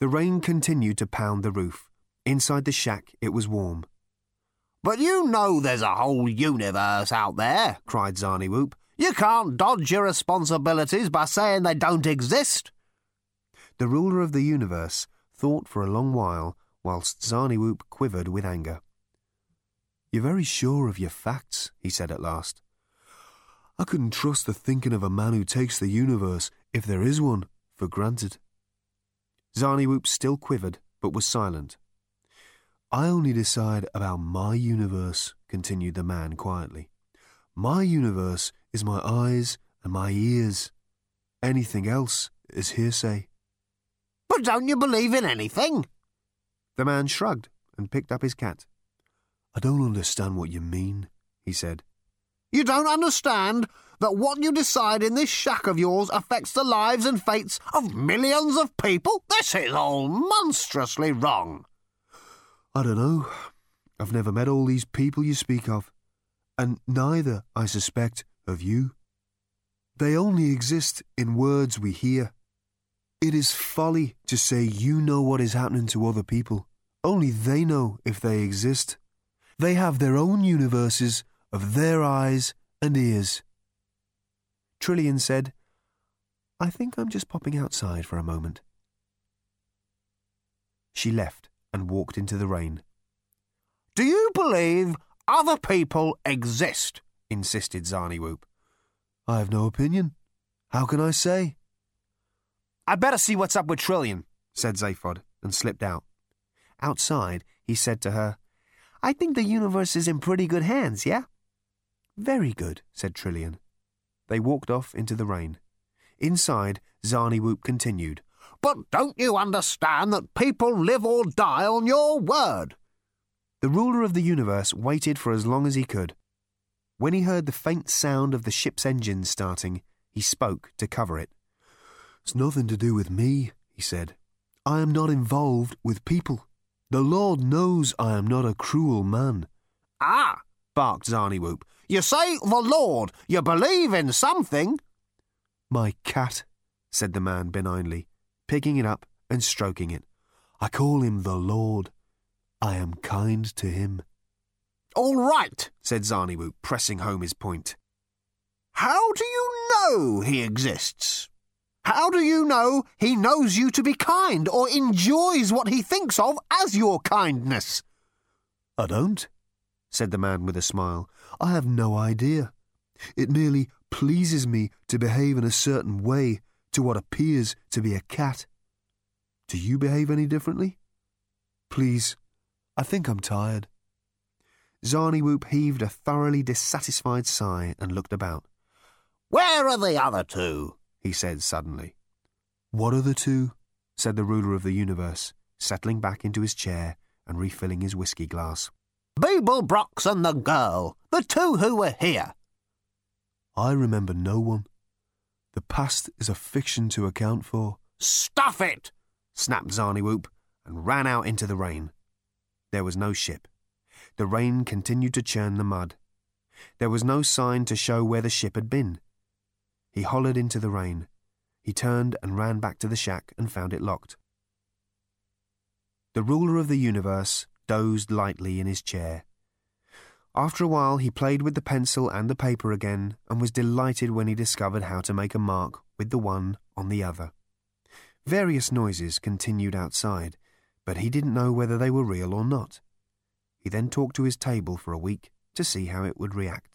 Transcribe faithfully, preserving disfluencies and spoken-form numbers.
The rain continued to pound the roof. Inside the shack, it was warm. "But you know there's a whole universe out there," cried Zarniwoop. "You can't dodge your responsibilities by saying they don't exist." The ruler of the universe thought for a long while, whilst Zarniwoop quivered with anger. "You're very sure of your facts," he said at last. "I couldn't trust the thinking of a man who takes the universe, if there is one, for granted." Zarniwoop still quivered, but was silent. "I only decide about my universe," continued the man quietly. "My universe is my eyes and my ears. Anything else is hearsay." "But don't you believe in anything?" The man shrugged and picked up his cat. "I don't understand what you mean," he said. "You don't understand that what you decide in this shack of yours affects the lives and fates of millions of people? This is all monstrously wrong." "I don't know. I've never met all these people you speak of, and neither, I suspect, of you. They only exist in words we hear. It is folly to say you know what is happening to other people. Only they know if they exist. They have their own universes of their eyes and ears." Trillian said, "I think I'm just popping outside for a moment." She left and walked into the rain. "Do you believe other people exist?" insisted Zarniwoop. "I have no opinion. How can I say?" "I'd better see what's up with Trillian," said Zaphod, and slipped out. Outside, he said to her, "I think the universe is in pretty good hands, yeah?" "Very good," said Trillian. They walked off into the rain. Inside, Zarniwoop continued, "But don't you understand that people live or die on your word?" The ruler of the universe waited for as long as he could. When he heard the faint sound of the ship's engines starting, he spoke to cover it. "It's nothing to do with me," he said. "I am not involved with people. The Lord knows I am not a cruel man." "Ah," barked Zarniwoop, "you say the Lord. You believe in something." "My cat," said the man benignly, picking it up and stroking it. "I call him the Lord. I am kind to him." "All right," said Zarniwoop, pressing home his point. "How do you know he exists? How do you know he knows you to be kind or enjoys what he thinks of as your kindness?" "I don't," said the man with a smile. "I have no idea. It merely pleases me to behave in a certain way to what appears to be a cat. Do you behave any differently? Please, I think I'm tired." Zarniwoop heaved a thoroughly dissatisfied sigh and looked about. "Where are the other two?" he said suddenly. "What are the two?" said the ruler of the universe, settling back into his chair and refilling his whiskey glass. "Beeblebrox and the girl, the two who were here." "I remember no one. The past is a fiction to account for." "Stuff it!" snapped Zarniwoop and ran out into the rain. There was no ship. The rain continued to churn the mud. There was no sign to show where the ship had been. He hollered into the rain. He turned and ran back to the shack and found it locked. The ruler of the universe dozed lightly in his chair. After a while he played with the pencil and the paper again and was delighted when he discovered how to make a mark with the one on the other. Various noises continued outside, but he didn't know whether they were real or not. He then talked to his table for a week to see how it would react.